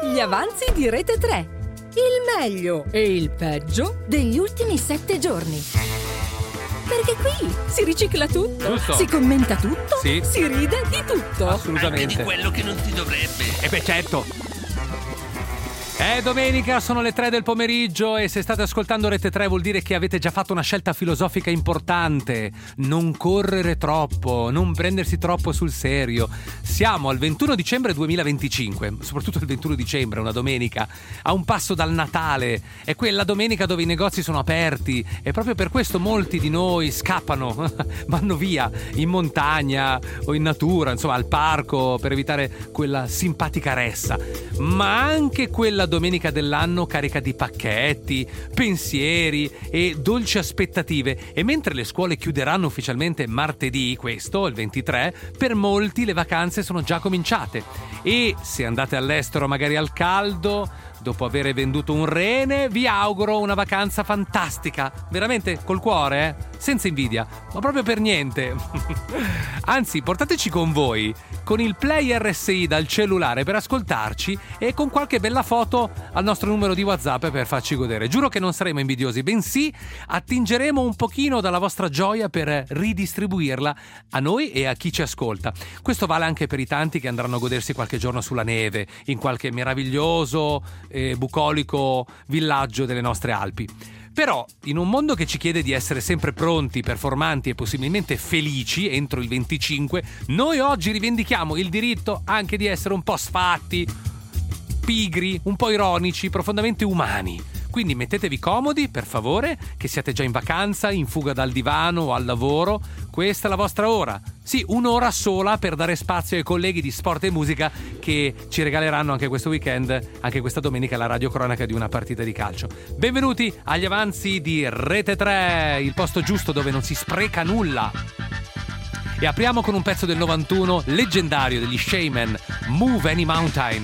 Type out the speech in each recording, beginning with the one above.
Gli avanzi di Rete 3. Il meglio e il peggio degli ultimi 7 giorni. Perché qui si ricicla tutto, Giusto. si commenta tutto, Sì. si ride di tutto. Assolutamente. Anche di quello che non si dovrebbe. E beh, certo. È domenica, sono le 3 del pomeriggio e se state ascoltando Rete 3 vuol dire che avete già fatto una scelta filosofica importante. Non correre troppo, non prendersi troppo sul serio. Siamo al 21 dicembre 2025, soprattutto il 21 dicembre, una domenica, a un passo dal Natale. È quella domenica dove i negozi sono aperti e proprio per questo molti di noi scappano, vanno via in montagna o in natura, insomma al parco, per evitare quella simpatica ressa. Ma anche quella domenica dell'anno carica di pacchetti, pensieri e dolci aspettative. E mentre le scuole chiuderanno ufficialmente martedì, questo, il 23, per molti le vacanze sono già cominciate. E se andate all'estero magari al caldo, dopo aver venduto un rene, vi auguro una vacanza fantastica. Veramente col cuore, senza invidia, ma proprio per niente. Anzi, portateci con voi, con il Play RSI dal cellulare per ascoltarci e con qualche bella foto al nostro numero di WhatsApp per farci godere. Giuro che non saremo invidiosi, bensì attingeremo un pochino dalla vostra gioia per ridistribuirla a noi e a chi ci ascolta. Questo vale anche per i tanti che andranno a godersi qualche giorno sulla neve, in qualche meraviglioso e bucolico villaggio delle nostre Alpi. Però, in un mondo che ci chiede di essere sempre pronti, performanti e possibilmente felici entro il 25, noi oggi rivendichiamo il diritto anche di essere un po' sfatti, pigri, un po' ironici, profondamente umani. Quindi mettetevi comodi, per favore, che siate già in vacanza, in fuga dal divano o al lavoro. Questa è la vostra ora. Sì, un'ora sola per dare spazio ai colleghi di Sport e Musica che ci regaleranno anche questo weekend, anche questa domenica, la radiocronaca di una partita di calcio. Benvenuti agli avanzi di Rete 3, il posto giusto dove non si spreca nulla. E apriamo con un pezzo del 91 leggendario degli Shaman, Move Any Mountain.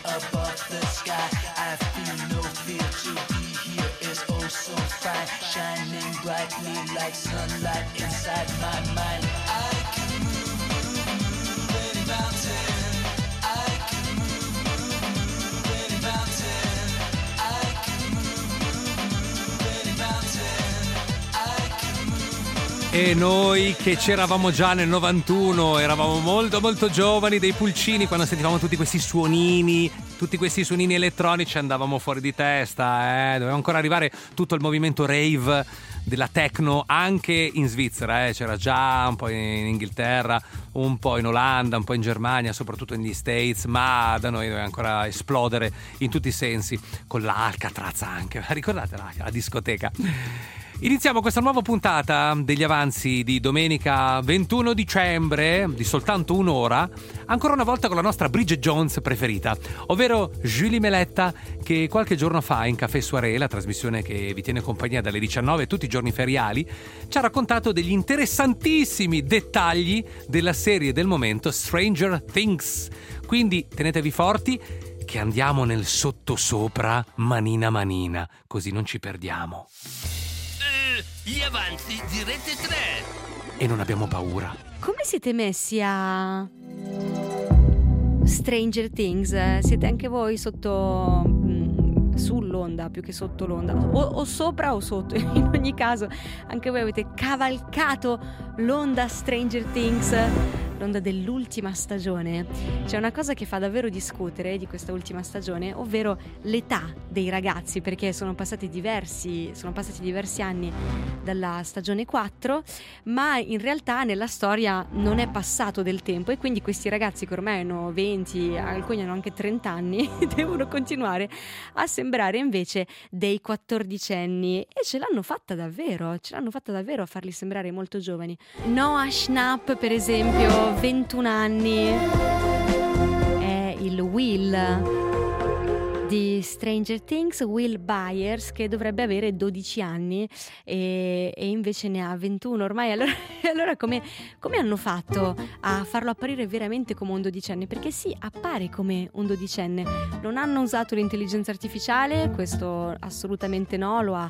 Shine lightly like sunlight inside my mind. I can move any mountain. I can move any mountain. I can move any mountain. I can move. E noi che c'eravamo già nel 91, eravamo molto molto giovani, dei pulcini, quando sentivamo tutti questi suonini elettronici andavamo fuori di testa, doveva ancora arrivare tutto il movimento rave della techno anche in Svizzera, c'era già un po' in Inghilterra, un po' in Olanda, un po' in Germania, soprattutto negli States, ma da noi doveva ancora esplodere in tutti i sensi, con l'Alcatraz anche, ricordate la discoteca? Iniziamo questa nuova puntata degli avanzi di domenica 21 dicembre, di soltanto un'ora, ancora una volta con la nostra Bridget Jones preferita, ovvero Julie Meletta, che qualche giorno fa in Café Soirée, la trasmissione che vi tiene compagnia dalle 19 tutti i giorni feriali, ci ha raccontato degli interessantissimi dettagli della serie del momento Stranger Things. Quindi tenetevi forti che andiamo nel sottosopra manina manina, così non ci perdiamo. Gli avanzi di Rete 3. E non abbiamo paura. Come siete messi a Stranger Things? Siete anche voi sotto sull'onda più che sotto l'onda, o sopra o sotto? In ogni caso anche voi avete cavalcato l'onda Stranger Things, l'onda dell'ultima stagione. C'è una cosa che fa davvero discutere di questa ultima stagione, ovvero l'età dei ragazzi, perché sono passati diversi anni dalla stagione 4, ma in realtà nella storia non è passato del tempo, e quindi questi ragazzi che ormai hanno 20, alcuni hanno anche 30 anni, devono continuare a sembrare invece dei 14enni, e ce l'hanno fatta davvero a farli sembrare molto giovani. Noah Schnapp, per esempio, 21 anni, è il Will di Stranger Things, Will Byers, che dovrebbe avere 12 anni e invece ne ha 21 ormai. Allora come hanno fatto a farlo apparire veramente come un 12enne? Perché sì, appare come un 12enne. Non hanno usato l'intelligenza artificiale, questo assolutamente no, lo ha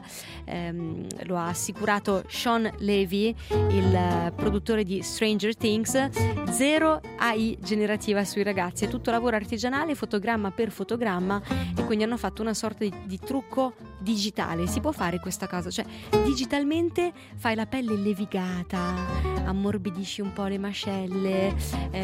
assicurato Sean Levy, il produttore di Stranger Things. Zero AI generativa sui ragazzi, è tutto lavoro artigianale, fotogramma per fotogramma, e quindi hanno fatto una sorta di trucco digitale. Si può fare questa cosa, cioè digitalmente fai la pelle levigata, ammorbidisci un po' le mascelle,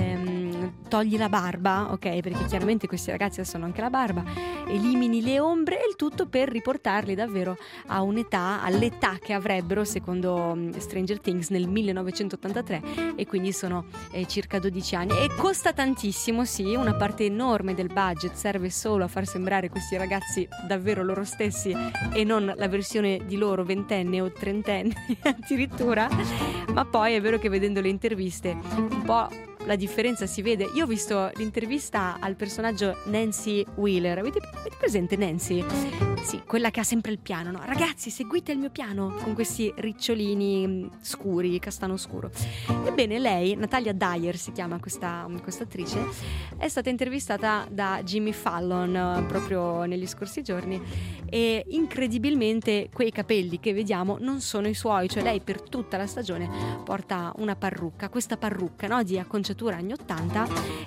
togli la barba, ok, perché chiaramente questi ragazzi adesso hanno anche la barba, elimini le ombre, e il tutto per riportarli davvero a all'età che avrebbero secondo Stranger Things nel 1983, e quindi sono circa 12 anni. E costa tantissimo, sì, una parte enorme del budget serve solo a far sembrare questi ragazzi davvero loro stessi e non la versione di loro ventenne o trentenne addirittura. Ma poi è vero che vedendo le interviste un po' la differenza si vede. Io ho visto l'intervista al personaggio Nancy Wheeler. Avete presente Nancy? Sì, quella che ha sempre il piano, no? Ragazzi, seguite il mio piano, con questi ricciolini scuri, castano scuro. Ebbene, lei, Natalia Dyer si chiama questa attrice, è stata intervistata da Jimmy Fallon proprio negli scorsi giorni, e incredibilmente quei capelli che vediamo non sono i suoi, cioè lei per tutta la stagione porta una parrucca, questa parrucca, no, di acconciatura anni 80,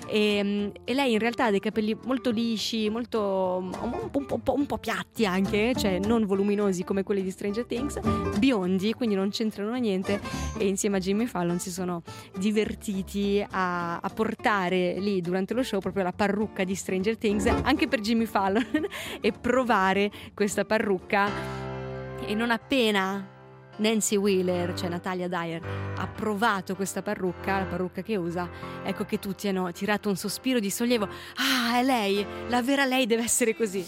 e lei in realtà ha dei capelli molto lisci, molto un po' piatti anche, cioè non voluminosi come quelli di Stranger Things, biondi, quindi non c'entrano niente, e insieme a Jimmy Fallon si sono divertiti a portare lì durante lo show proprio la parrucca di Stranger Things anche per Jimmy Fallon e provare questa parrucca. E non appena Nancy Wheeler, cioè Natalia Dyer, ha provato questa parrucca, la parrucca che usa, ecco che tutti hanno tirato un sospiro di sollievo. Ah, è lei, la vera lei deve essere così.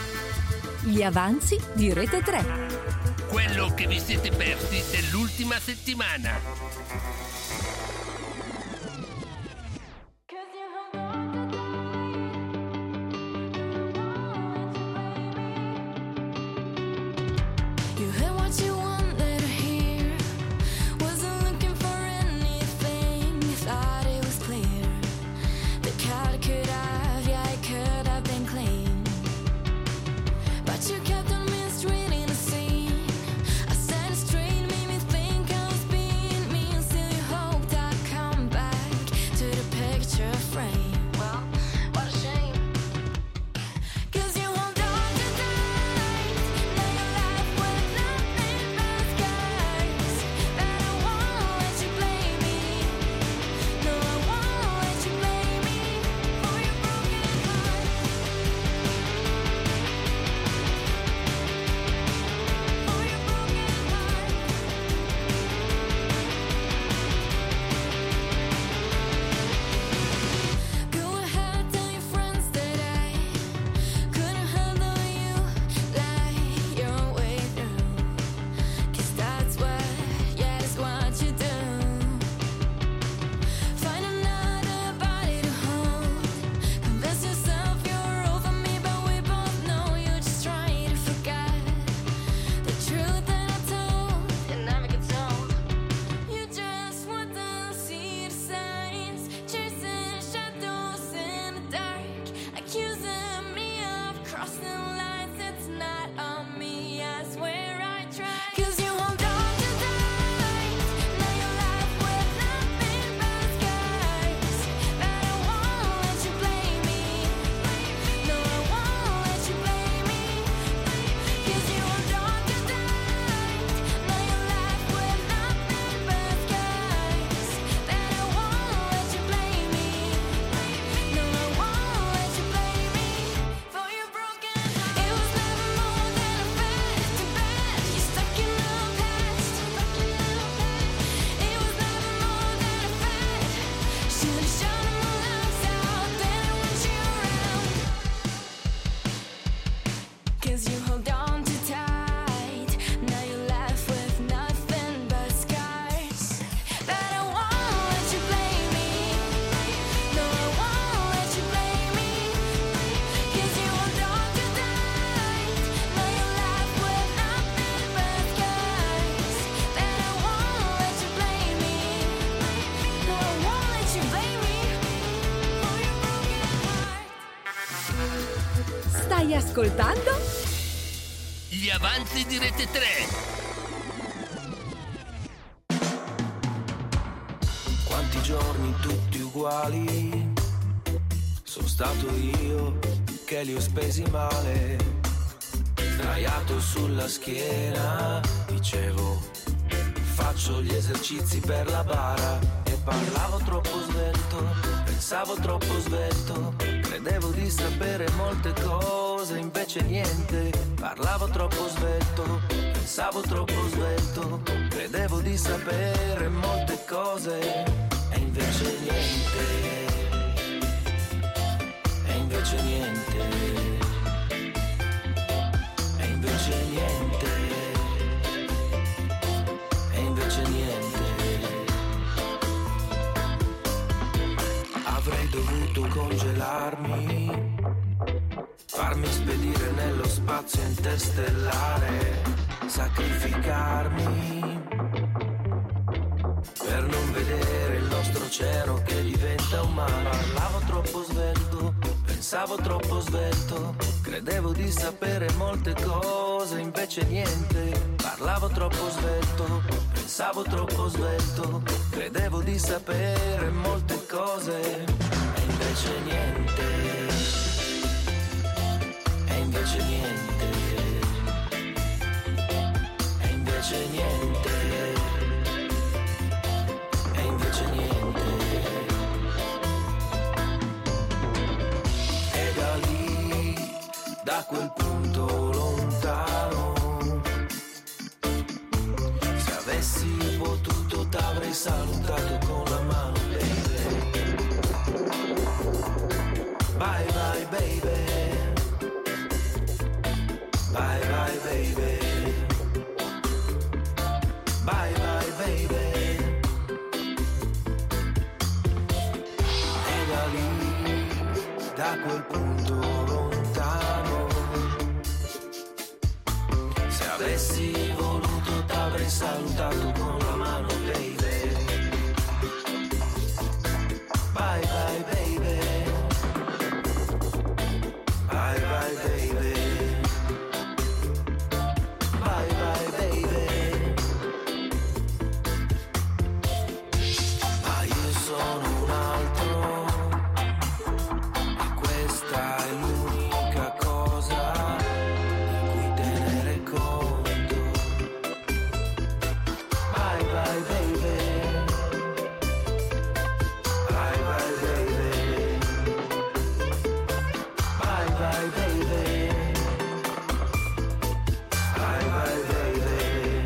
Gli avanzi di Rete 3. Quello che vi siete persi dell'ultima settimana. You kept on mistreating the scene. I said it's straight, made me Stai ascoltando? Gli avanzi di Rete 3. Quanti giorni tutti uguali, sono stato io che li ho spesi male, sdraiato sulla schiena, dicevo faccio gli esercizi per la bara e parlavo troppo svelto, pensavo troppo svelto, credevo di sapere molte cose, invece niente, parlavo troppo svelto, pensavo troppo svelto, credevo di sapere molte cose e invece niente, e invece niente, e invece niente, e invece niente. Avrei dovuto congelarmi, farmi spedire nello spazio interstellare, sacrificarmi per non vedere il nostro cielo che diventa un mare. Parlavo troppo svelto, pensavo troppo svelto, credevo di sapere molte cose, invece niente. Parlavo troppo svelto, pensavo troppo svelto, credevo di sapere molte cose, e invece niente, e invece niente, e invece niente, e invece niente. E da lì, da quel punto lontano, se avessi potuto t'avrei salutato con la mano, baby. Bye bye baby, bye bye baby, bye bye baby. E da lì, da quel punto lontano, se avessi voluto t'avrei salutato con la mano, baby. Bye bye baby, bye bye baby, bye bye baby. Ma io sono un altro, e questa è l'unica cosa di cui tenere conto. Bye bye baby, bye bye baby, bye bye baby, bye bye baby.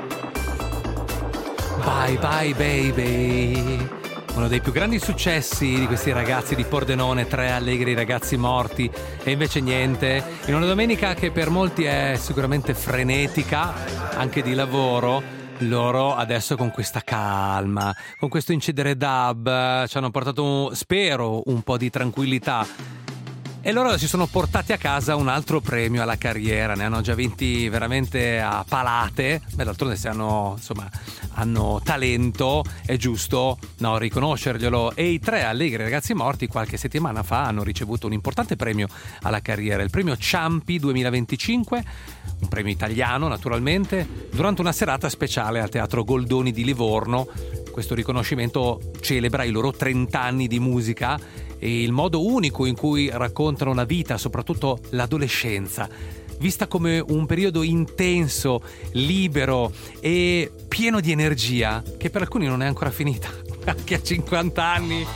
Bye bye baby. Uno dei più grandi successi di questi ragazzi di Pordenone, 3 allegri ragazzi morti, e invece niente. In una domenica che per molti è sicuramente frenetica, anche di lavoro, loro adesso con questa calma, con questo incidere dub, ci hanno portato, spero, un po' di tranquillità. E loro si sono portati a casa un altro premio alla carriera, ne hanno già vinti veramente a palate. Beh, d'altronde se hanno talento, è giusto riconoscerglielo. E i 3 allegri ragazzi morti qualche settimana fa hanno ricevuto un importante premio alla carriera, il premio Ciampi 2025, un premio italiano naturalmente, durante una serata speciale al Teatro Goldoni di Livorno. Questo riconoscimento celebra i loro 30 anni di musica e il modo unico in cui raccontano la vita, soprattutto l'adolescenza, vista come un periodo intenso, libero e pieno di energia, che per alcuni non è ancora finita, anche a 50 anni,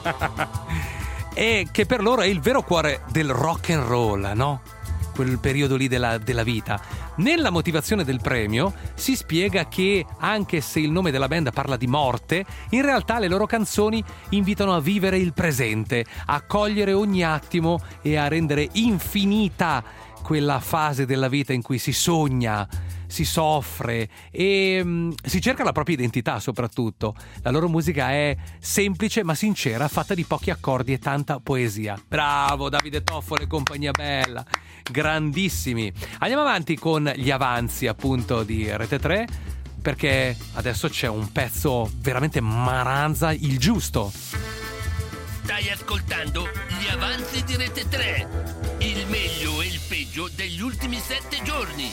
e che per loro è il vero cuore del rock and roll, no? Quel periodo lì della vita. Nella motivazione del premio si spiega che, anche se il nome della band parla di morte, in realtà le loro canzoni invitano a vivere il presente, a cogliere ogni attimo e a rendere infinita quella fase della vita in cui si sogna, si soffre e si cerca la propria identità soprattutto. La loro musica è semplice ma sincera, fatta di pochi accordi e tanta poesia. Bravo Davide Toffolo e compagnia bella, grandissimi. Andiamo avanti con gli avanzi appunto di Rete 3, perché adesso c'è un pezzo veramente maranza, il giusto. Stai ascoltando Gli Avanzi di Rete 3, il meglio e il peggio degli ultimi 7 giorni.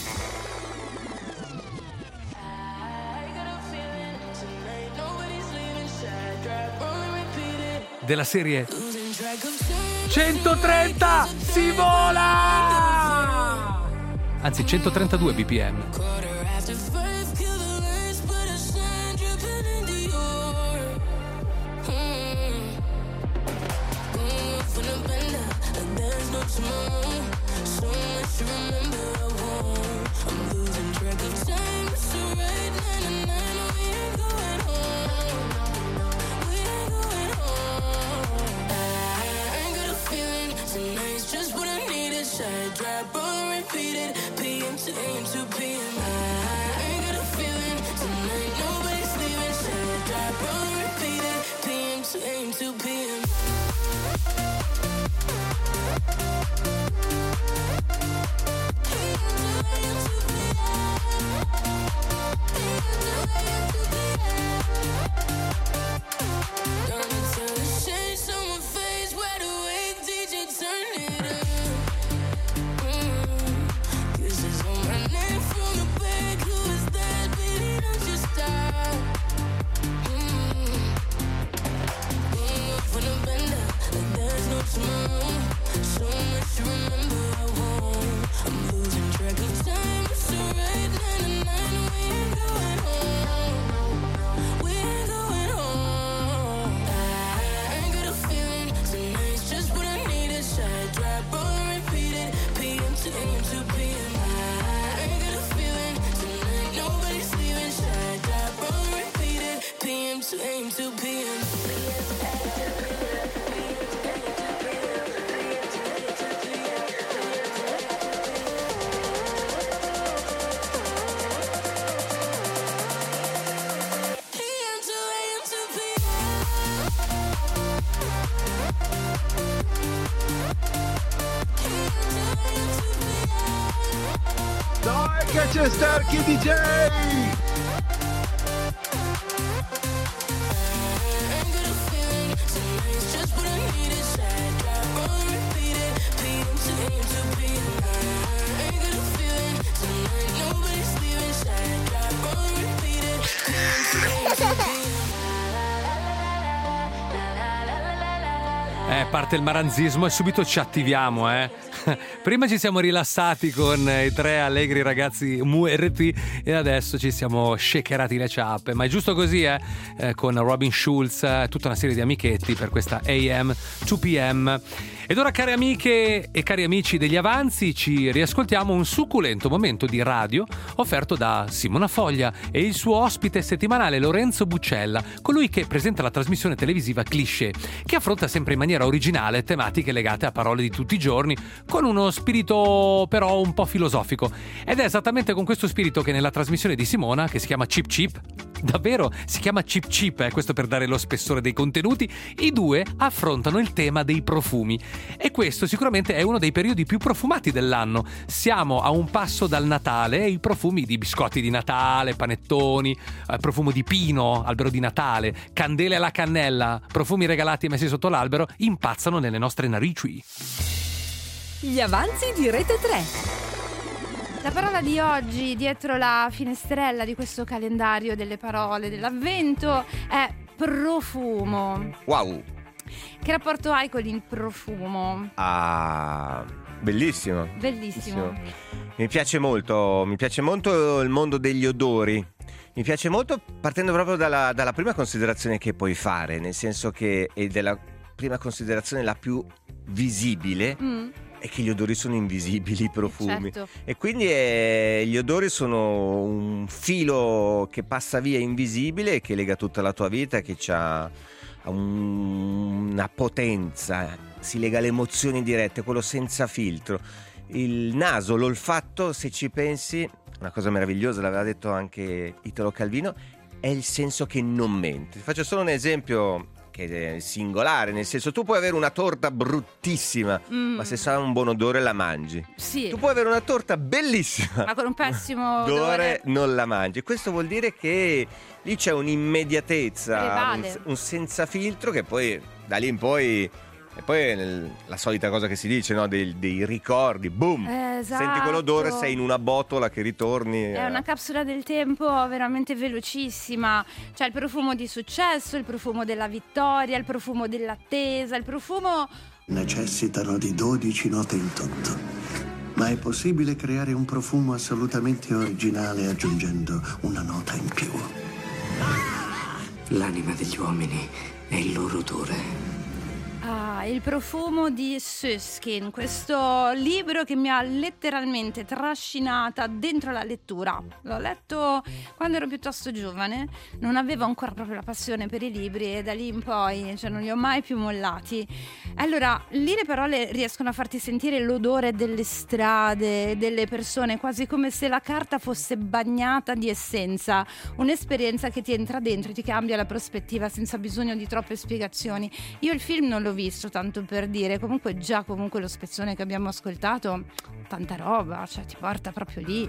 Della serie 130 si vola! Anzi 132 bpm. Dai che c'è Starkey DJ! Parte il maranzismo e subito ci attiviamo, Prima ci siamo rilassati con i 3 allegri ragazzi muerti e adesso ci siamo shakerati le ciappe, ma è giusto così, con Robin Schulz, tutta una serie di amichetti per questa AM 2PM. Ed ora, care amiche e cari amici degli Avanzi, ci riascoltiamo un succulento momento di radio offerto da Simona Foglia e il suo ospite settimanale Lorenzo Buccella, colui che presenta la trasmissione televisiva Cliché, che affronta sempre in maniera originale tematiche legate a parole di tutti i giorni, con uno spirito però un po' filosofico. Ed è esattamente con questo spirito che nella trasmissione di Simona, che si chiama Chip Chip, davvero si chiama Chip Chip, questo per dare lo spessore dei contenuti, i due affrontano il tema dei profumi. E questo sicuramente è uno dei periodi più profumati dell'anno. Siamo a un passo dal Natale e i profumi di biscotti di Natale, panettoni, profumo di pino, albero di Natale, candele alla cannella, profumi regalati e messi sotto l'albero impazzano nelle nostre narici. Gli Avanzi di Rete 3. La parola di oggi dietro la finestrella di questo calendario delle parole dell'avvento è profumo. Wow. Che rapporto hai con il profumo? Ah, bellissimo. Bellissimo. Mi piace molto il mondo degli odori. Mi piace molto partendo proprio dalla prima considerazione che puoi fare, nel senso che è della prima considerazione la più visibile. È che gli odori sono invisibili, i profumi. Certo. E quindi gli odori sono un filo che passa via invisibile, che lega tutta la tua vita, che ha una potenza, si lega alle emozioni dirette, quello senza filtro. Il naso, l'olfatto, se ci pensi, una cosa meravigliosa, l'aveva detto anche Italo Calvino, è il senso che non mente. Ti faccio solo un esempio che è singolare, nel senso, tu puoi avere una torta bruttissima, ma se sa un buon odore la mangi. Sì. Tu puoi avere una torta bellissima, Ma con un pessimo odore non la mangi. Questo vuol dire che lì c'è un'immediatezza, un senza filtro che poi da lì in poi... E poi la solita cosa che si dice, no? Dei ricordi, boom! Esatto. Senti quell'odore, sei in una botola che ritorni. È una capsula del tempo veramente velocissima. C'è il profumo di successo, il profumo della vittoria, il profumo dell'attesa, il profumo... Necessitano di 12 note in tutto. Ma è possibile creare un profumo assolutamente originale aggiungendo una nota in più. L'anima degli uomini è il loro odore. Il profumo di Susskind, questo libro che mi ha letteralmente trascinata dentro la lettura. L'ho letto quando ero piuttosto giovane, non avevo ancora proprio la passione per i libri e da lì in poi, cioè, non li ho mai più mollati. Allora, lì le parole riescono a farti sentire l'odore delle strade, delle persone, quasi come se la carta fosse bagnata di essenza, un'esperienza che ti entra dentro e ti cambia la prospettiva senza bisogno di troppe spiegazioni. Io il film non l'ho visto, tanto per dire, comunque lo spezzone che abbiamo ascoltato, tanta roba, cioè ti porta proprio lì.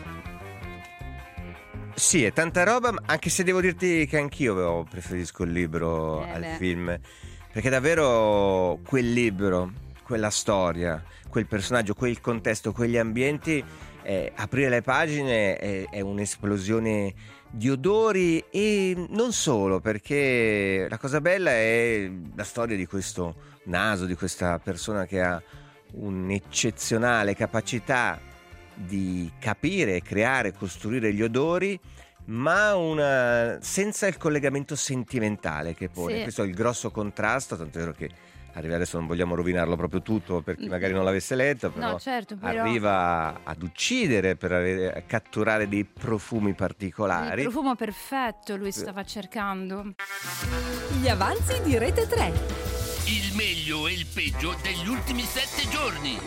Sì, è tanta roba, anche se devo dirti che anch'io preferisco il libro al film, perché davvero quel libro, quella storia, quel personaggio, quel contesto, quegli ambienti, aprire le pagine è un'esplosione di odori, e non solo, perché la cosa bella è la storia di questo naso, di questa persona che ha un'eccezionale capacità di capire, creare, costruire gli odori, ma senza il collegamento sentimentale che pone. Sì. Questo è il grosso contrasto, tanto è vero che arriva, adesso non vogliamo rovinarlo proprio tutto per chi magari non l'avesse letto, però, No, certo, però... arriva ad uccidere per a catturare dei profumi particolari. Il profumo perfetto lui stava cercando. Gli avanzi di Rete 3. Il meglio e il peggio degli ultimi 7 giorni.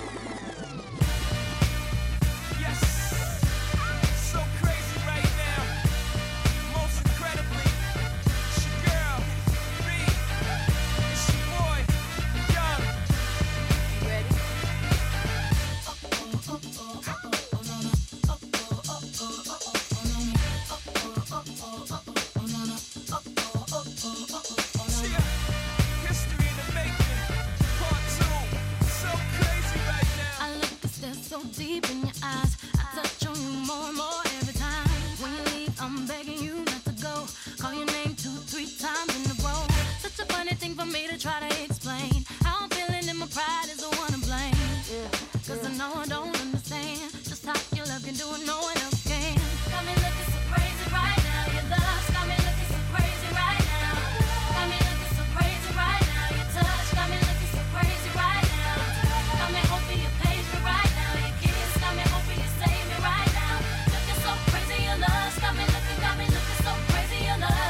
Deep in your eyes, I touch on you more and more every time. When you leave, I'm begging you not to go. Call your name 2-3 times in a row. Such a funny thing for me to try to explain. How I'm feeling and my pride is the one to blame. Cause I know I don't understand just how your love can do it, no one else can. Got me looking so crazy right now. Your love got me looking so crazy right now. Got me looking so crazy right now. Your touch got me looking so crazy right now. Got me hoping you page me right now. Got me hoping you save me right now. Looking so crazy, your love got me looking so crazy, your love.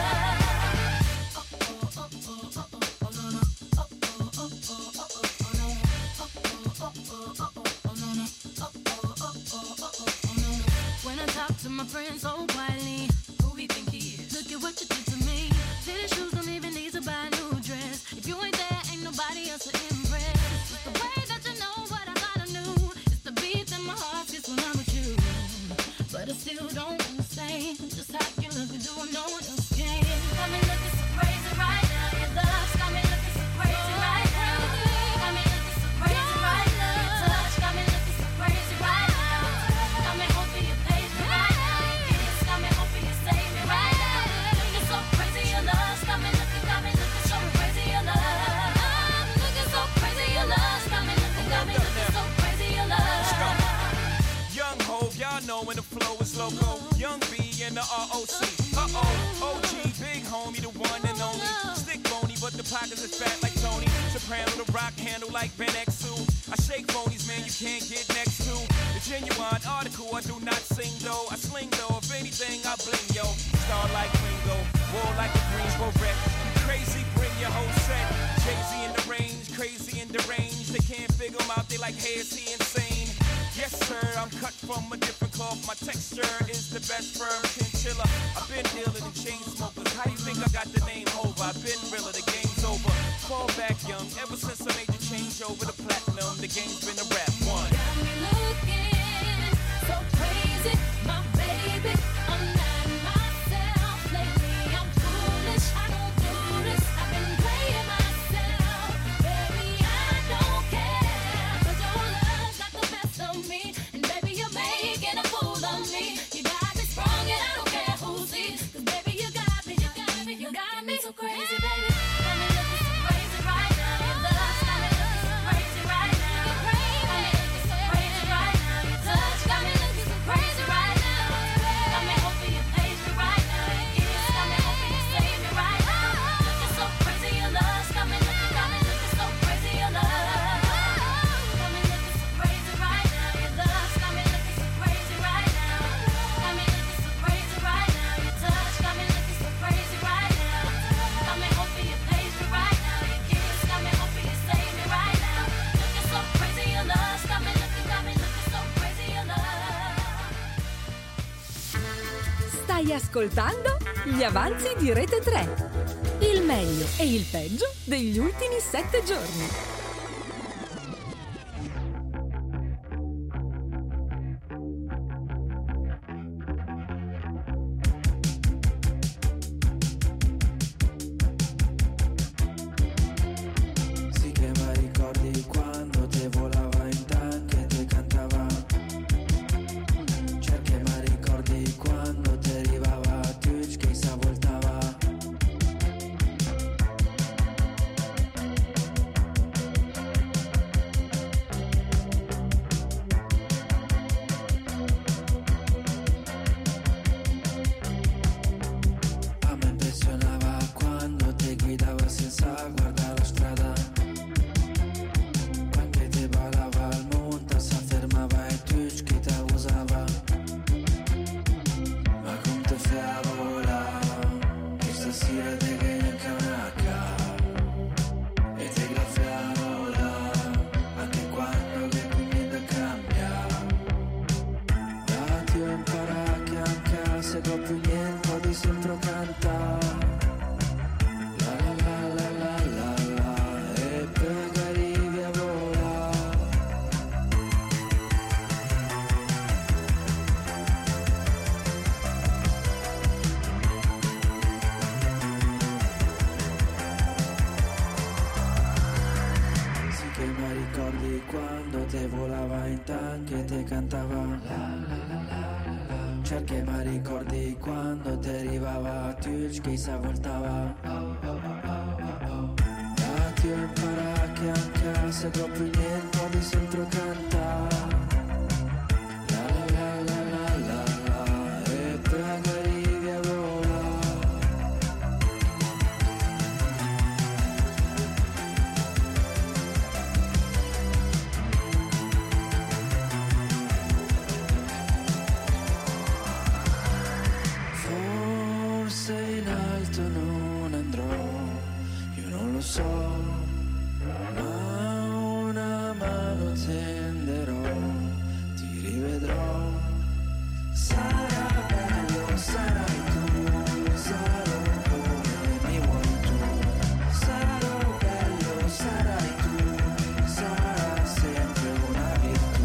When I talk to my friends so quietly, who we think he is? Look at what you did to me. Fitted shoes don't even need to buy a new dress. If you ain't there, ain't nobody else to impress. It's the way that you know what I thought I knew. It's the beat that my heart gets when I'm with you. But I still don't understand just how you look and do what no one else can. Got me looking so crazy right now. Your love's got me looking so crazy right now. Got me looking so crazy right now. Your touch got me looking so crazy right now. Got me hoping you page me right now. Your kiss got me hoping you save me right now. Looking so crazy, your love's got me looking so crazy, your love. Looking so crazy, your love's got me looking so crazy, your love. Young Hov, y'all know when the flow is loco. Young B and the ROC. OG, big homie, the one and only. Stick bony, but the pockets is fat like Tony. Soprano, the rock handle like Ben X2. I shake phonies, man, you can't get next to. The genuine article, I do not sing though. I sling though, if anything, I bling yo. Star like Ringo, war like a Greensboro wreck. You crazy, bring your whole set. Jay-Z in the range, crazy in the range. They can't figure him out, they like, hey, is he insane? Yes, sir, I'm cut from a different cloth. My texture is the best firm chinchilla. I've been dealing in chain smokers. How you think I got the name over? I've been realer, the game's over. Fall back young, ever since I made the change over to platinum, the game's been a rap one. Got me looking so crazy, my baby. I'm not myself lately. I'm foolish. I don't do this. I've been playing myself. Stai ascoltando gli avanzi di Rete 3. Il meglio e il peggio degli ultimi 7 giorni. Sì che mi ricordi quando te volava in tanca e te cantava. Cerchi mi ricordi quando te arrivava a Twitch che si voltava. A me impressionava quando te guidava senza guardare la strada. Quando te ballava al monte si fermava e Twitch che te usava. Ma come te fai a volare? Che stasera te viene canaca. E te la fai a volare anche quando che qui niente cambia. Dati a imparare che anche se dopo niente di sempre cantare. La la la la la la la e poi che arrivi a volare. Sì che mi ricordi quando te volava in tanca e te cantava. La la la la la. Cerchi mi ricordi quando te arrivava a Twitch che si voltava. Dati a imparare che anche se dopo niente di sempre cantare. La la la la la la e poi che arrivi a volare. Forse in alto non andrò, io non lo so, ma una mano tenderò, ti rivedrò. Sarà bello, sarai tu, sarò come mi vuoi tu. Sarò bello, sarai tu, sarà sempre una virtù.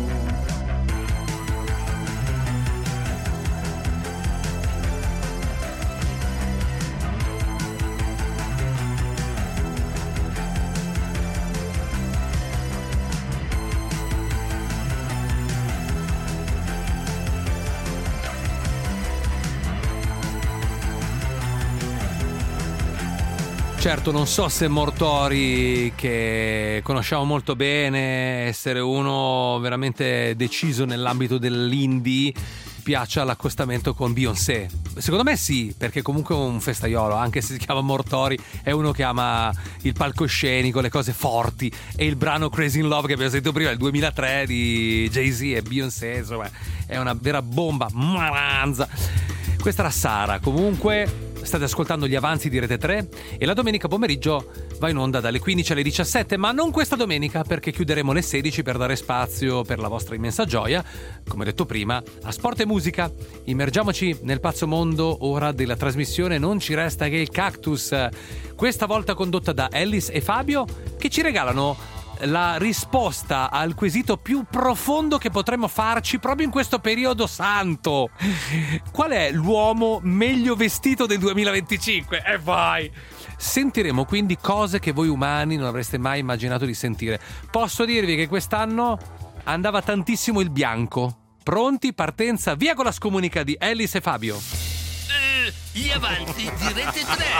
Certo, non so se Mortori, che conosciamo molto bene, essere uno veramente deciso nell'ambito dell'indie, piaccia l'accostamento con Beyoncé. Secondo me sì, perché comunque è un festaiolo, anche se si chiama Mortori, è uno che ama il palcoscenico, le cose forti, e il brano Crazy in Love che abbiamo sentito prima, il 2003 di Jay-Z e Beyoncé, insomma, è una vera bomba, maranza. Questa era Sara. Comunque state ascoltando gli avanzi di Rete 3 e la domenica pomeriggio va in onda dalle 15 alle 17, ma non questa domenica, perché chiuderemo alle 16 per dare spazio per la vostra immensa gioia, come detto prima, a sport e musica. Immergiamoci nel pazzo mondo ora della trasmissione Non ci resta che il cactus, questa volta condotta da Ellis e Fabio, che ci regalano la risposta al quesito più profondo che potremmo farci proprio in questo periodo santo. Qual è l'uomo meglio vestito del 2025? E vai! Sentiremo quindi cose che voi umani non avreste mai immaginato di sentire. Posso dirvi che quest'anno andava tantissimo il bianco. Pronti? Partenza, via con la scomunica di Ellis e Fabio. Gli avanzi di Rete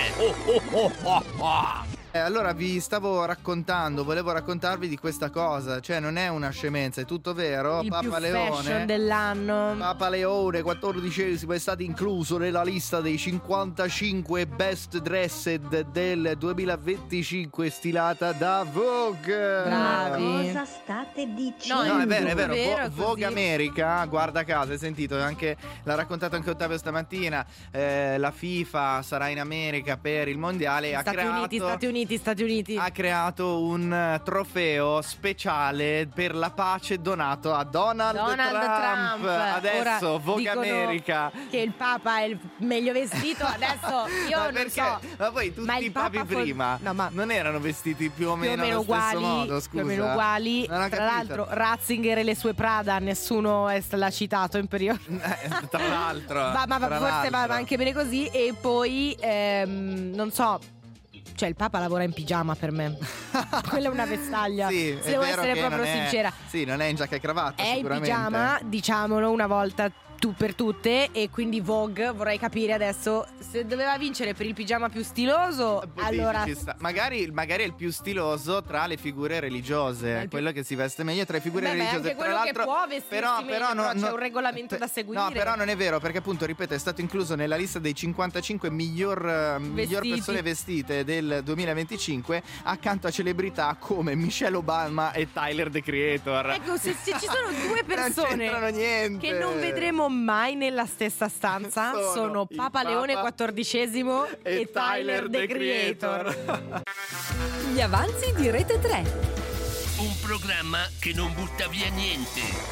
3. Allora vi stavo raccontando, volevo raccontarvi di questa cosa, cioè non è una scemenza, è tutto vero. Il Papa più Leone fashion dell'anno. Papa Leone XIV è stato incluso nella lista dei 55 best dressed del 2025 stilata da Vogue. Bravi. Cosa state dicendo? No, è vero, Vero, Vogue così. America, guarda caso, hai sentito, anche l'ha raccontato anche Ottavio stamattina, la FIFA sarà in America per il mondiale, Stati Uniti, Stati Uniti. Ha creato un trofeo speciale per la pace donato a Donald Trump. Adesso Ora Vogue dicono America. che il Papa è il meglio vestito. Adesso io Ma non perché? so. Ma poi tutti i papi prima non erano vestiti più o meno allo uguali, stesso modo, scusa. più o meno uguali. Non ho Tra capito. l'altro Ratzinger e le sue Prada nessuno l'ha citato in periodo. Tra l'altro. ma tra forse va l'altro. anche bene così. E poi non so, cioè il Papa lavora in pigiama per me. Quella è una vestaglia. Sì, se devo è vero essere che proprio non è- sincera. Sì, non è in giacca e cravatta È in sicuramente. pigiama, diciamolo una volta tu per tutte. E quindi Vogue, vorrei capire adesso se doveva vincere per il pigiama più stiloso. Allora Ci sta. Magari è il più stiloso tra le figure religiose, quello che si veste meglio tra le figure beh, ma è religiose. anche Tra quello che l'altro, può vestirsi meglio, però c'è un regolamento da seguire. No, però non è vero, perché appunto, ripeto, è stato incluso nella lista dei 55 miglior persone vestite del 2025, accanto a celebrità come Michelle Obama e Tyler the Creator. Ecco, se ci sono due persone non c'entrano niente. che non vedremo mai nella stessa stanza, sono il Papa Leone XIV e Tyler the Creator. Gli avanzi di Rete 3. Un programma che non butta via niente.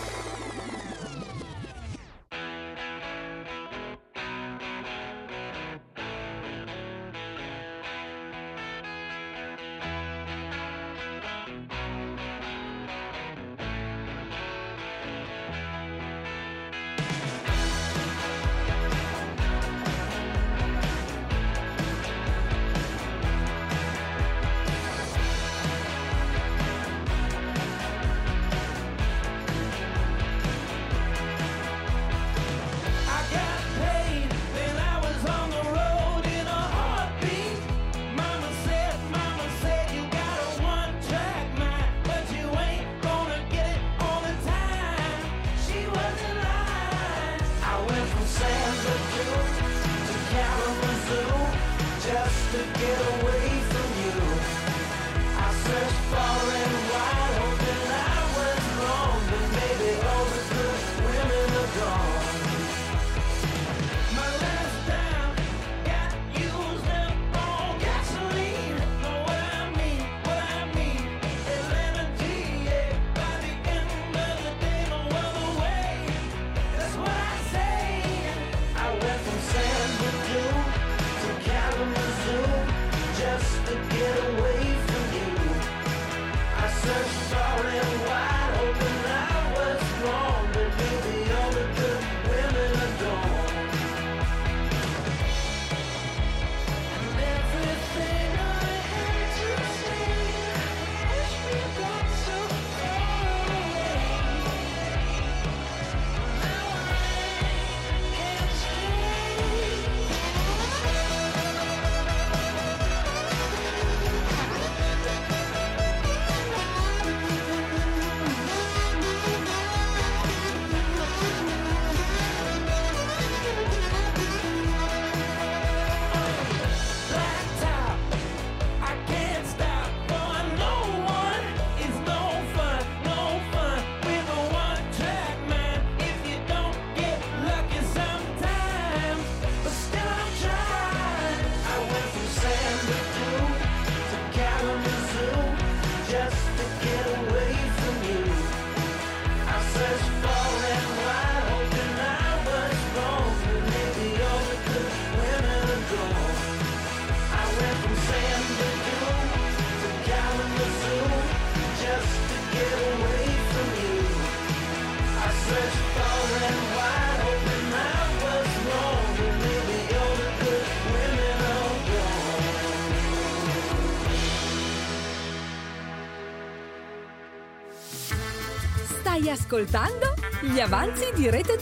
Stai ascoltando gli avanzi di Rete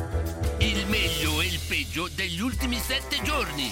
3. Il meglio e il peggio degli ultimi 7 giorni.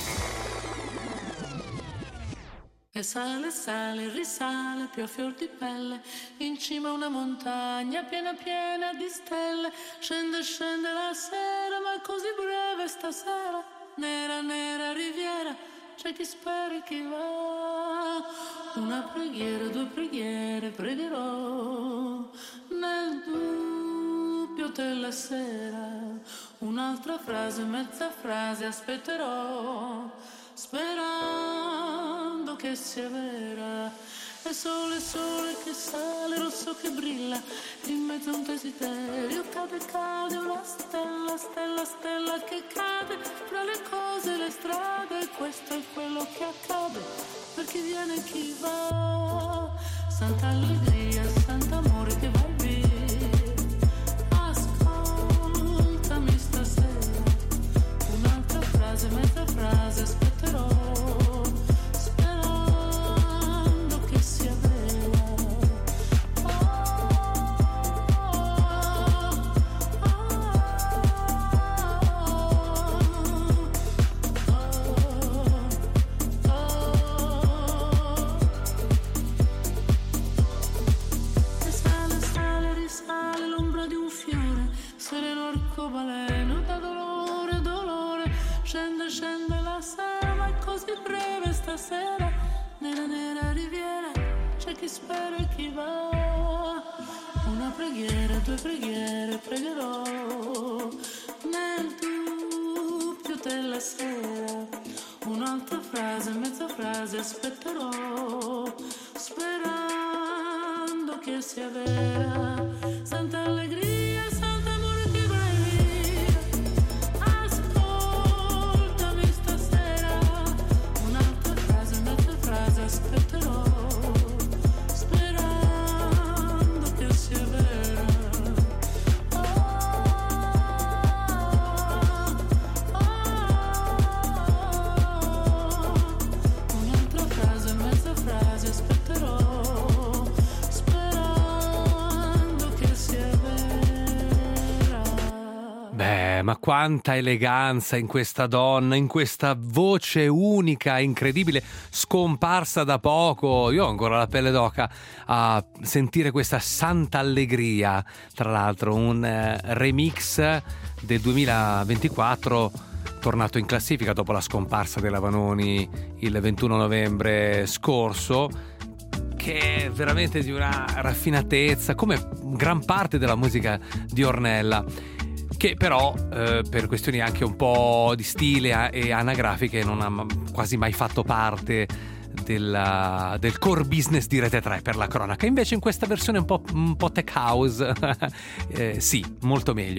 E sale, sale, risale più a fior di pelle, in cima a una montagna piena piena di stelle. Scende, scende la sera, ma così breve stasera. Nera, nera riviera, c'è chi spera e chi va. Una preghiera, due preghiere, pregherò. Nel dubbio della sera, un'altra frase, mezza frase aspetterò. sperando che sia vera. È sole che sale, rosso che brilla, in mezzo a un desiderio cade una stella, stella che cade fra le cose e le strade. Questo è quello che accade per chi viene e chi va. Santa allegria, sant'amore che vai via. Ascoltami stasera, un'altra frase, mezza frase aspetterò, sperando che sia vera. Sereno arcobaleno da dolore, dolore, scende la sera, ma è così breve stasera, nella nera riviera c'è chi spera e chi va. Una preghiera, due preghiere, pregherò nel dubbio della sera, un'altra frase, mezza frase aspetterò, sperando che sia vera. Santa allegria, aspetterò, sperando che sia vera. Un'altra frase, mezza frase, aspetterò, sperando che sia vera. Beh, ma quanta eleganza in questa donna, in questa voce unica, incredibile, scomparsa da poco. Io ho ancora la pelle d'oca a sentire questa Santa Allegria. Tra l'altro un remix del 2024 tornato in classifica dopo la scomparsa della Vanoni il 21 novembre scorso, che è veramente di una raffinatezza, come gran parte della musica di Ornella, che però per questioni anche un po' di stile e anagrafiche non ha quasi mai fatto parte del core business di Rete 3, per la cronaca. Invece in questa versione un po' tech house sì, molto meglio.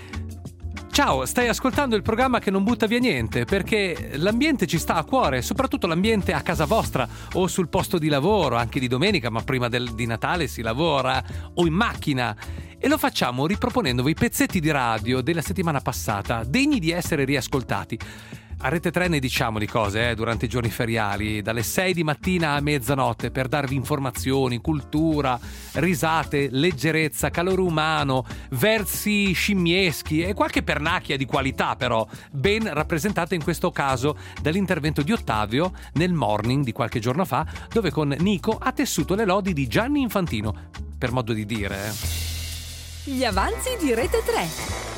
Ciao, stai ascoltando il programma che non butta via niente, perché l'ambiente ci sta a cuore, soprattutto l'ambiente a casa vostra o sul posto di lavoro, anche di domenica, ma prima di Natale si lavora, o in macchina. E lo facciamo riproponendovi pezzetti di radio della settimana passata, degni di essere riascoltati. A Rete 3 ne diciamo di cose durante i giorni feriali, dalle 6 di mattina a mezzanotte, per darvi informazioni, cultura, risate, leggerezza, calore umano, versi scimmieschi e qualche pernacchia di qualità, però ben rappresentata in questo caso dall'intervento di Ottavio nel Morning di qualche giorno fa, dove con Nico ha tessuto le lodi di Gianni Infantino, per modo di dire. Gli avanzi di Rete 3.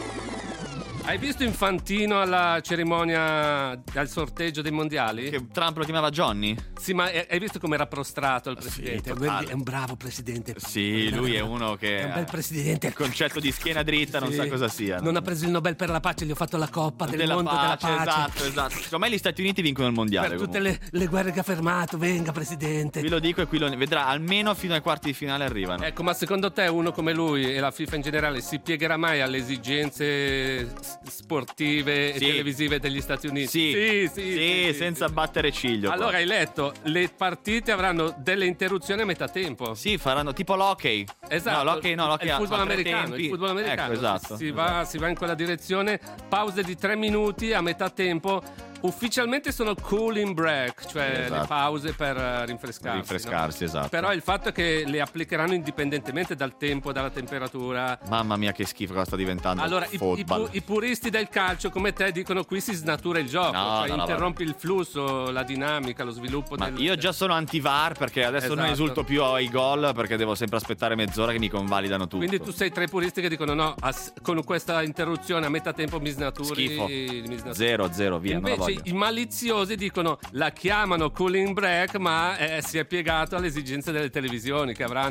Hai visto Infantino alla cerimonia al sorteggio dei mondiali? Che Trump lo chiamava Johnny? Sì, ma hai visto come era prostrato il presidente? Sì, È un bravo presidente. Sì, lui è uno che è un bel presidente. Il concetto di schiena dritta non sa cosa sia. Non ha preso il Nobel per la pace, gli ho fatto la Coppa del mondo della pace. Esatto. Secondo me gli Stati Uniti vincono il mondiale. Per tutte le guerre che ha fermato, venga presidente. Qui lo dico e qui lo vedrà, almeno fino ai quarti di finale arrivano. Ecco, ma secondo te uno come lui e la FIFA in generale si piegherà mai alle esigenze sportive e televisive degli Stati Uniti? Sì, senza battere ciglio. Allora qua. hai letto, le partite avranno delle interruzioni a metà tempo. Sì, faranno tipo l'hockey. Esatto. No, l'hockey no, l'hockey il football americano. Il football americano. Ecco, esatto. Si va in quella direzione. Pause di 3 minuti a metà tempo. Ufficialmente sono cooling break, cioè le pause per rinfrescarsi, no? Esatto. Però il fatto è che le applicheranno indipendentemente dal tempo, dalla temperatura. Mamma mia, che schifo cosa sta diventando. Allora football. i puristi del calcio come te dicono qui si snatura il gioco, interrompi il flusso, la dinamica, lo sviluppo. Io già sono anti-VAR perché adesso non esulto più ai gol perché devo sempre aspettare mezz'ora che mi convalidano tutto. Quindi tu sei tra i puristi che dicono no, con questa interruzione a metà tempo mi snaturi. Schifo. Zero, via. Invece i maliziosi dicono la chiamano cooling break, ma si è piegato alle esigenze delle televisioni che avranno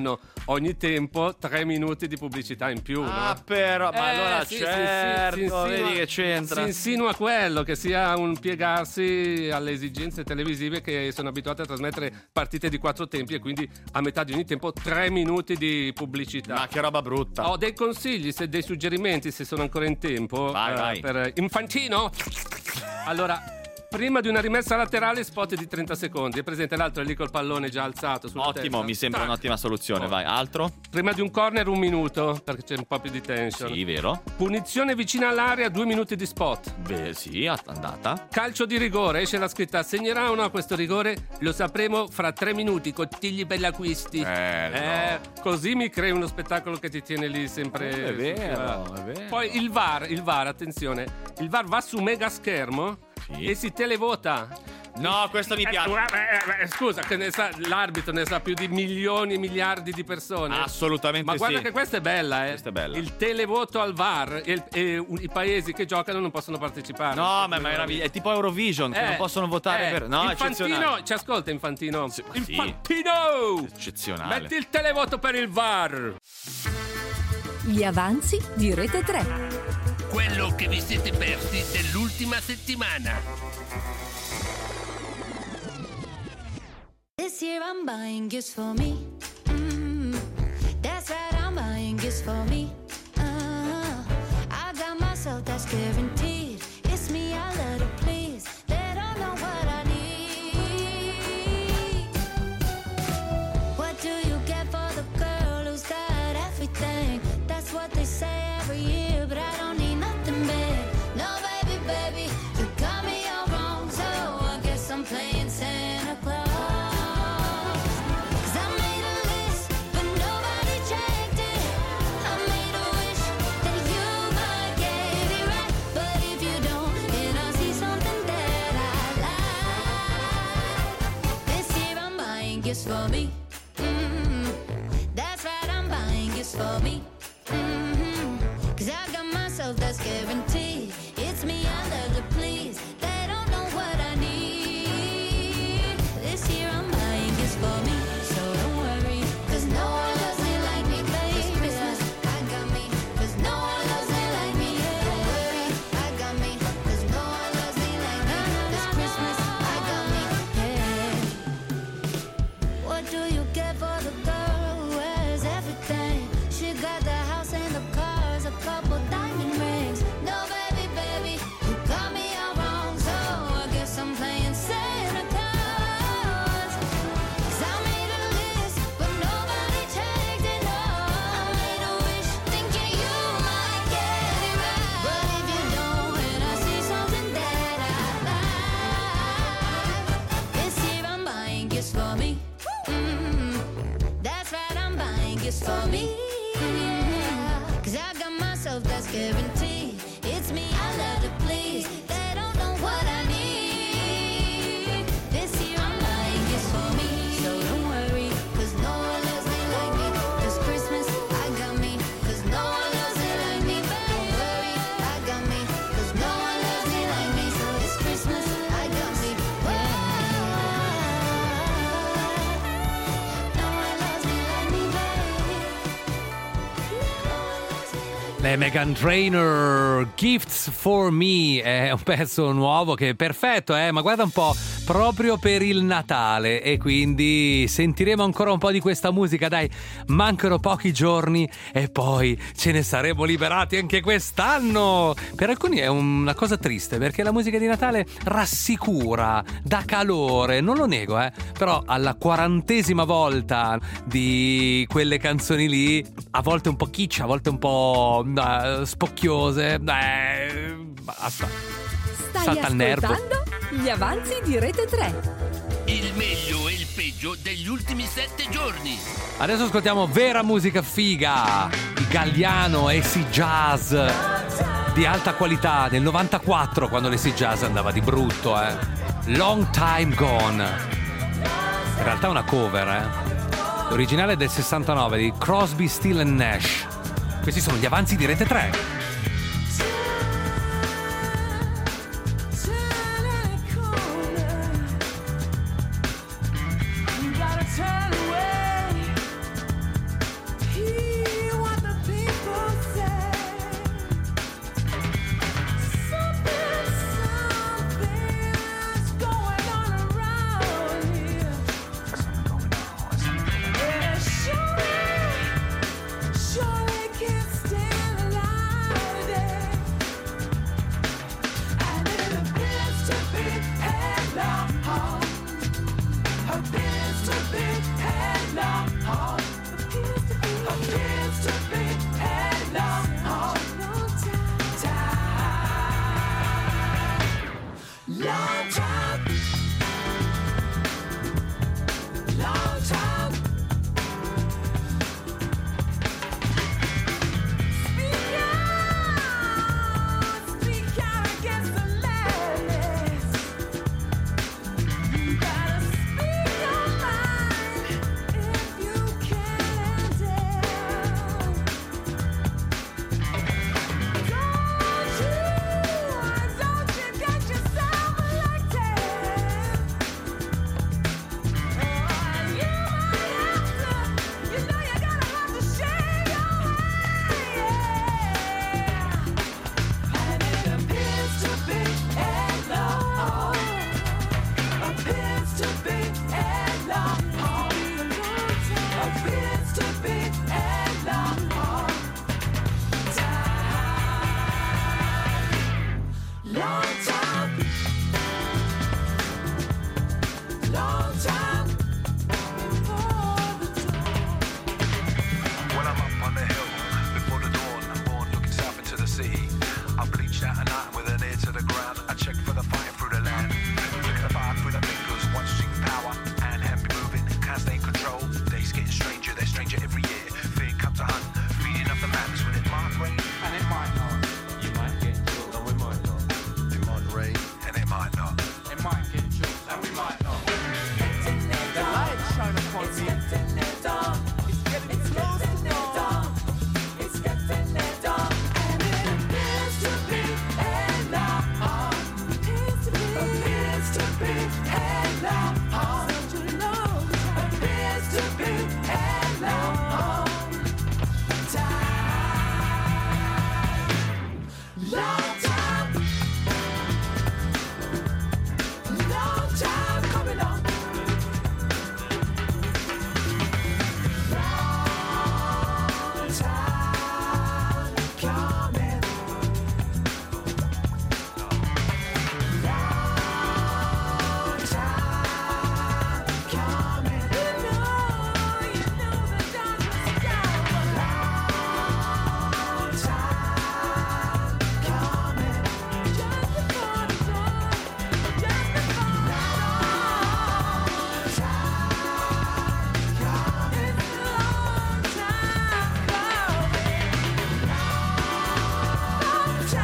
ogni tempo 3 minuti di pubblicità in più. Ah, no? però, ma allora sì, certo, vedi che c'entra. Si insinua quello, che sia un piegarsi alle esigenze televisive che sono abituate a trasmettere partite di 4 tempi e quindi a metà di ogni tempo 3 minuti di pubblicità. Ma che roba brutta. Ho dei consigli, dei suggerimenti, se sono ancora in tempo. Vai. Per Infantino. Allora, prima di una rimessa laterale, spot di 30 secondi. È presente l'altro è lì col pallone già alzato sulla Ottimo, testa. mi sembra un'ottima soluzione. Vai, altro? Prima di un corner 1 minuto, perché c'è un po' più di tension. Sì, vero. Punizione vicina all'area, 2 minuti di spot. Beh, sì, andata. Calcio di rigore, esce la scritta: segnerà o no questo rigore? Lo sapremo fra 3 minuti. Consigli per l'acquisti. No. Così mi crei uno spettacolo che ti tiene lì sempre. È vero. Poi il VAR, attenzione. Il VAR va su mega schermo e si televota. No, questo mi piace. Scusa, che l'arbitro ne sa più di milioni e miliardi di persone. Assolutamente Ma guarda sì. che questa è bella, Questa è bella. Il televoto al VAR e i paesi che giocano non possono partecipare. No, ma è meraviglioso. È tipo Eurovision, che non possono votare per... No, Infantino, ci ascolta Infantino. Sì. Infantino! Eccezionale. Metti il televoto per il VAR. Gli avanzi di Rete 3. Quello che vi siete persi dell'ultima settimana. This year I'm buying gifts for me. That's right, I'm buying gifts for me. I got myself that's guaranteed. It's me I love to please. They don't know what I need. What do you get for the girl who's got everything? That's what they say every year, but I don't need nothing big. No, baby, you got me all wrong, so I guess I'm playing Santa Claus. Gifts for me. That's right, I'm buying gifts for me. 'Cause I got myself that's guaranteed. It's me I love to please. They don't know what I need. This year I'm buying gifts for me. So don't worry, 'cause no one loves me like me, baby. This Christmas I got me, 'cause no one loves me like me. Don't worry, I got me, 'cause no one loves me like me. This Christmas I got me, yeah. What do you get for the girl who has everything? She got the house and the cars, a couple diamond rings. No, baby, you got me all wrong, so I guess I'm playing Santa Claus. 'Cause I made a list, but nobody checked it, no. I made a wish, thinking you might get it right. But if you don't, and I see something that I like, this year I'm buying gifts for me. That's right, I'm buying gifts for me. Yeah. 'Cause I got myself that's guaranteed. It's me I love to please. They don't know what I need. This year I'm buying gifts for me. So don't worry, 'cause no one loves me like me. This Christmas I got me, 'cause no one loves me like me. Don't worry, I got me, 'cause no one loves me like me. So this Christmas I got me. Le Meghan Trainor, Gifts for Me, è un pezzo nuovo che è perfetto, ma guarda un po', proprio per il Natale, e quindi sentiremo ancora un po' di questa musica, dai, mancano pochi giorni e poi ce ne saremo liberati anche quest'anno. Per alcuni è una cosa triste, perché la musica di Natale rassicura, dà calore, non lo nego, però alla 40ª volta di quelle canzoni lì, a volte un po' kitsch, a volte un po' spocchiose, basta. Stai Salta il nervo. ascoltando gli avanzi di Rete 3. Il meglio e il peggio degli ultimi 7 giorni. Adesso ascoltiamo vera musica figa, i Galliano, AC Jazz di alta qualità, nel 94, quando l'AC Jazz andava di brutto, Long Time Gone. In realtà è una cover, L'originale è del 69 di Crosby, Still & Nash. Questi sono gli avanzi di Rete 3.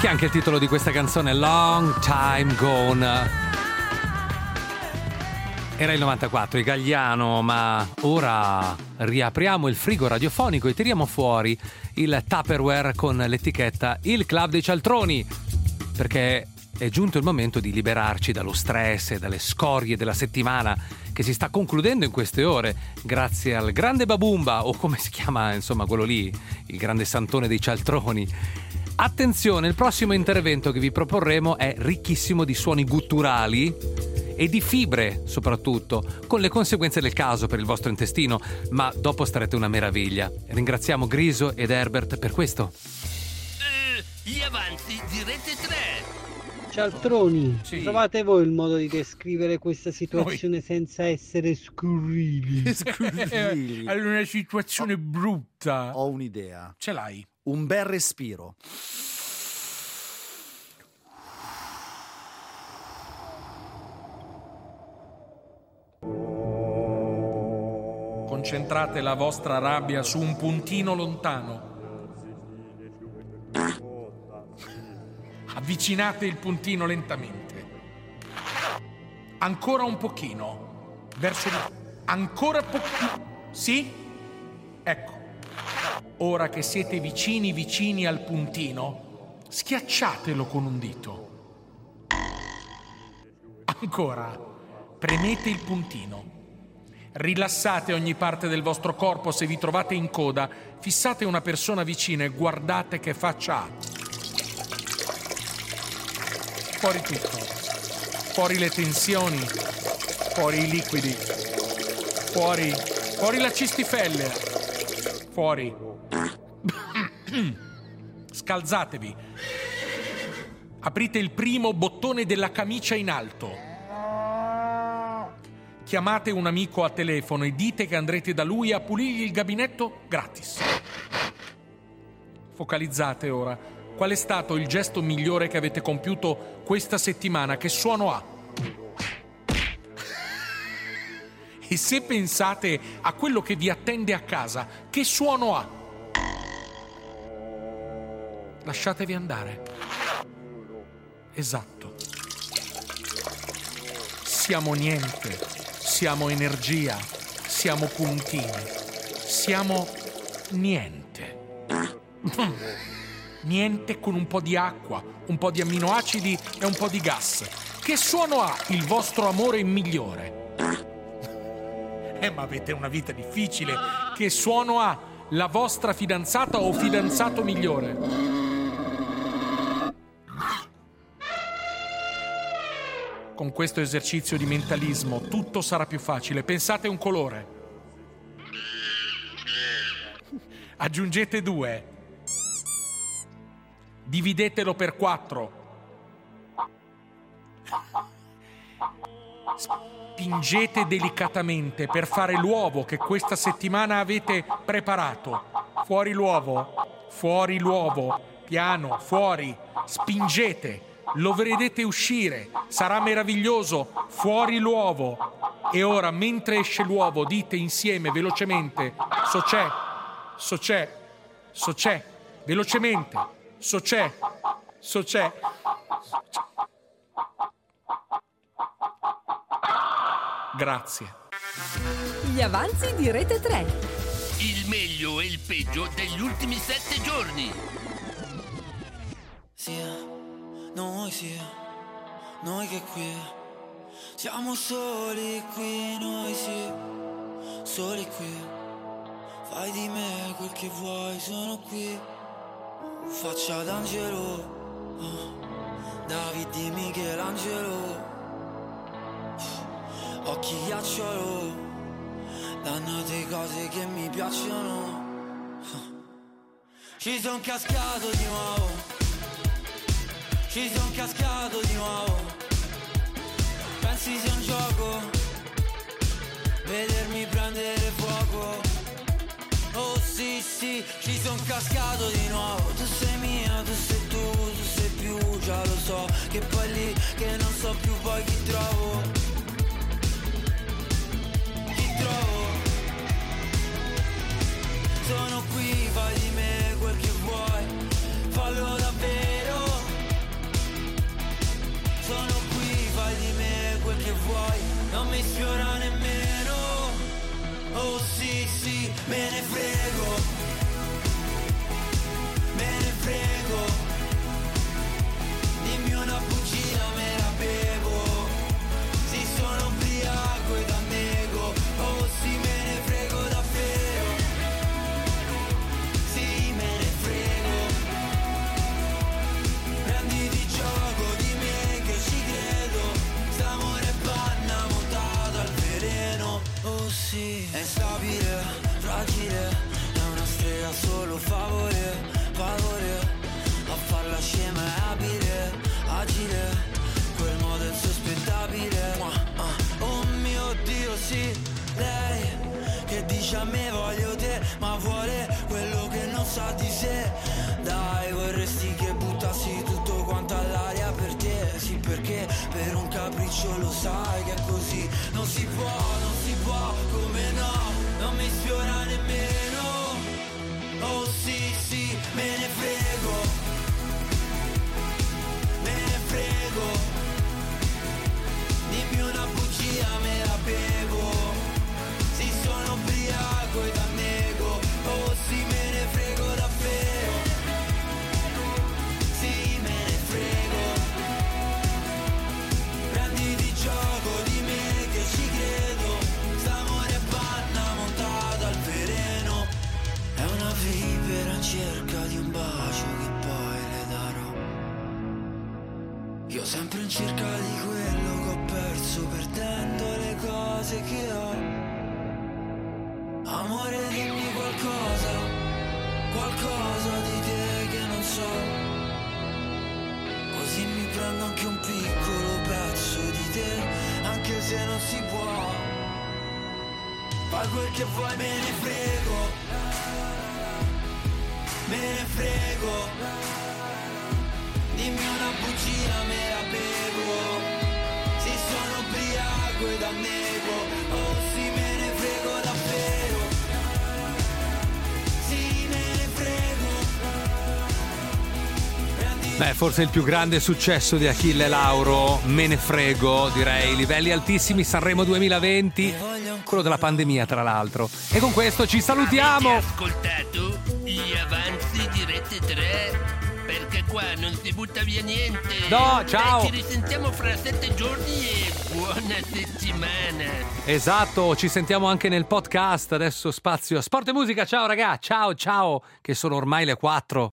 Che è anche il titolo di questa canzone, Long Time Gone. Era il 94, i Galliano, ma ora riapriamo il frigo radiofonico e tiriamo fuori il Tupperware con l'etichetta Il Club dei Cialtroni, perché è giunto il momento di liberarci dallo stress e dalle scorie della settimana che si sta concludendo in queste ore grazie al grande Babumba, o come si chiama, insomma, quello lì, il grande santone dei cialtroni. Attenzione, il prossimo intervento che vi proporremo è ricchissimo di suoni gutturali e di fibre soprattutto, con le conseguenze del caso per il vostro intestino, ma dopo starete una meraviglia. Ringraziamo Griso ed Herbert per questo. Gli avanzi di Rete 3. Cialtroni, trovate voi il modo di descrivere questa situazione senza essere scurrili? È una situazione brutta. Ho un'idea. Ce l'hai? Un bel respiro. Concentrate la vostra rabbia su un puntino lontano. Avvicinate il puntino lentamente. Ancora un pochino. Verso lì. Ancora pochino. Sì? Ecco. Ora che siete vicini al puntino, schiacciatelo con un dito. Ancora. Premete il puntino. Rilassate ogni parte del vostro corpo. Se vi trovate in coda, fissate una persona vicina e guardate che faccia ha. Fuori tutto. Fuori le tensioni. Fuori i liquidi. Fuori la cistifellea. Fuori. Scalzatevi. Aprite il primo bottone della camicia in alto. Chiamate un amico a telefono e dite che andrete da lui a pulirgli il gabinetto gratis. Focalizzate ora. Qual è stato il gesto migliore che avete compiuto questa settimana? Che suono ha? E se pensate a quello che vi attende a casa, che suono ha? Lasciatevi andare. Esatto. Siamo niente, siamo energia, siamo puntini, siamo niente. Niente con un po' di acqua, un po' di amminoacidi e un po' di gas. Che suono ha il vostro amore migliore? Ma avete una vita difficile. Che suono ha la vostra fidanzata o fidanzato migliore? Con questo esercizio di mentalismo tutto sarà più facile. Pensate a un colore. Aggiungete 2. Dividetelo per 4. Spingete delicatamente per fare l'uovo che questa settimana avete preparato. Fuori l'uovo. Fuori l'uovo. Piano, fuori. Spingete. Lo vedrete uscire. Sarà meraviglioso. Fuori l'uovo. E ora, mentre esce l'uovo, dite insieme velocemente: Socè, Socè, Socè. Velocemente. Socè, Socè. Grazie. Gli avanzi di Rete 3. Il meglio e il peggio degli ultimi 7 giorni. Noi che qui siamo soli qui, noi sì, soli qui. Fai di me quel che vuoi, sono qui. Faccia d'angelo, David di Michelangelo. Occhi ghiacciolo, dannate cose che mi piacciono. Ci son cascato di nuovo, ci son cascato di nuovo. Pensi sia un gioco, vedermi prendere fuoco. Oh sì sì, ci son cascato di nuovo. Tu sei mia, tu sei tu sei più, già lo so. Che poi lì, che non so più poi chi trovo. Sono qui, fai di me quel che vuoi, fallo davvero. sa di sé. Dai, vorresti che buttassi tutto quanto all'aria per te. Sì, perché per un capriccio lo sai che è così. Non si può, come no, non mi sfiora nemmeno. Oh sì, me ne frego, dimmi una bugia, me la bevo. Sì, sono ubriaco e t'annego. Oh sì, me ne frego davvero. Sì, me ne frego. Prenditi gioco di me che ci credo. St'amore è panna montata al veleno. È una vipera in cerca di un bacio che poi le darò. Io sempre in cerca di quello che ho perso, perdendo le cose che ho. Amore, dimmi qualcosa di te che non so. Così mi prendo anche un piccolo pezzo di te, anche se non si può. Fai quel che vuoi, me ne frego. Dimmi una bugia, me la bevo. Sì, sono ubriaco e t'annego. Oh sì, me ne frego davvero. Sì, me ne frego. Beh, forse il più grande successo di Achille Lauro, Me ne frego, direi. Livelli altissimi, Sanremo 2020, quello della pandemia tra l'altro. E con questo ci salutiamo. Avete ascoltato gli avanzi di Rete 3? Perché qua non si butta via niente. No, ciao. Ci risentiamo fra 7 giorni e buona settimana. Esatto, ci sentiamo anche nel podcast. Adesso spazio a Sport e Musica. Ciao ragazzi, ciao, che sono ormai le 4.